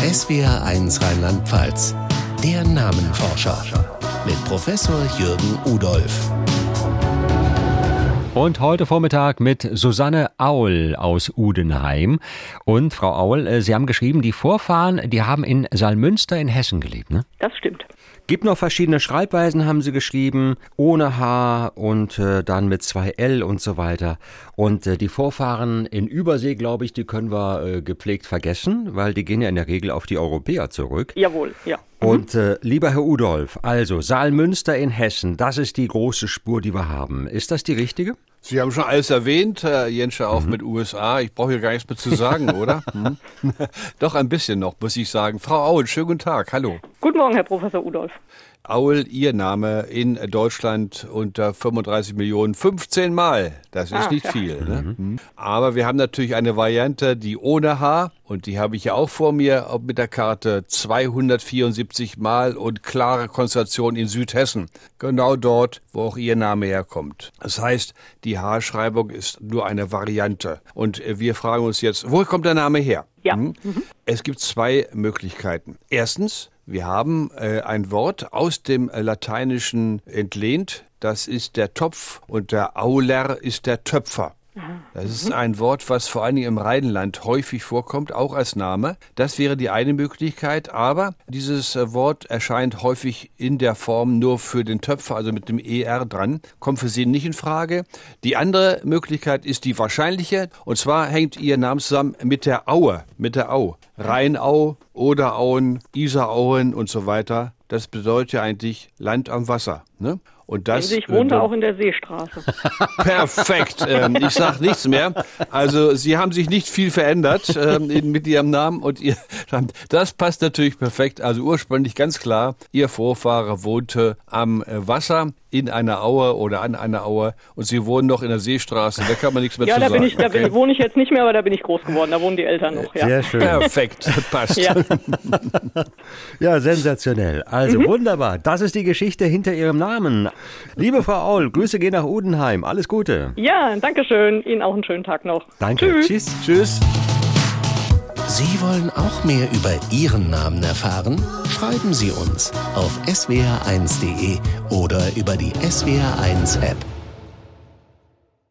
SWR1 Rheinland-Pfalz, der Namenforscher mit Professor Jürgen Udolph. Und heute Vormittag mit Susanne Aul aus Udenheim. Und Frau Aul, Sie haben geschrieben, die Vorfahren, die haben in Salmünster in Hessen gelebt, ne? Das stimmt. Gibt noch verschiedene Schreibweisen, haben Sie geschrieben, ohne H und dann mit 2 L und so weiter. Und die Vorfahren in Übersee, glaube ich, die können wir gepflegt vergessen, weil die gehen ja in der Regel auf die Europäer zurück. Jawohl, ja. Und lieber Herr Udolph, also Salmünster in Hessen, das ist die große Spur, die wir haben. Ist das die richtige? Sie haben schon alles erwähnt, Herr Jenscher, auch mit USA. Ich brauche hier gar nichts mehr zu sagen, oder? Doch ein bisschen noch, muss ich sagen. Frau Aul, schönen guten Tag, hallo. Guten Morgen, Herr Professor Udolph. Aul, Ihr Name in Deutschland unter 35 Millionen, 15 Mal. Das ist nicht viel. Ne? Aber wir haben natürlich eine Variante, die ohne H, und die habe ich ja auch vor mir mit der Karte, 274 Mal und klare Konzentration in Südhessen. Genau dort, wo auch Ihr Name herkommt. Das heißt, die H-Schreibung ist nur eine Variante. Und wir fragen uns jetzt, wo kommt der Name her? Ja. Es gibt 2 Möglichkeiten. Erstens, wir haben ein Wort aus dem Lateinischen entlehnt. Das ist der Topf und der Auler ist der Töpfer. Das ist ein Wort, was vor allen Dingen im Rheinland häufig vorkommt, auch als Name. Das wäre die eine Möglichkeit, aber dieses Wort erscheint häufig in der Form nur für den Töpfer, also mit dem ER dran. Kommt für Sie nicht in Frage. Die andere Möglichkeit ist die wahrscheinliche, und zwar hängt Ihr Name zusammen mit der Aue, mit der Au. Rheinau, Oderauen, Isarauen und so weiter. Das bedeutet ja eigentlich Land am Wasser, ne? Und das, ich wohnte auch in der Seestraße. Perfekt. Ich sage nichts mehr. Also Sie haben sich nicht viel verändert mit Ihrem Namen und das passt natürlich perfekt. Also ursprünglich ganz klar, Ihr Vorfahre wohnte am Wasser in einer Aue oder an einer Aue und Sie wohnen noch in der Seestraße. Da kann man nichts mehr zu sagen. Ja, da wohne ich jetzt nicht mehr, aber da bin ich groß geworden. Da wohnen die Eltern noch. Ja. Sehr schön. Perfekt, passt. Ja. Ja, sensationell. Also wunderbar. Das ist die Geschichte hinter Ihrem Namen. Liebe Frau Aul, Grüße gehen nach Udenheim. Alles Gute. Ja, danke schön. Ihnen auch einen schönen Tag noch. Danke. Tschüss. Tschüss. Sie wollen auch mehr über Ihren Namen erfahren? Schreiben Sie uns auf swr1.de oder über die SWR1 App.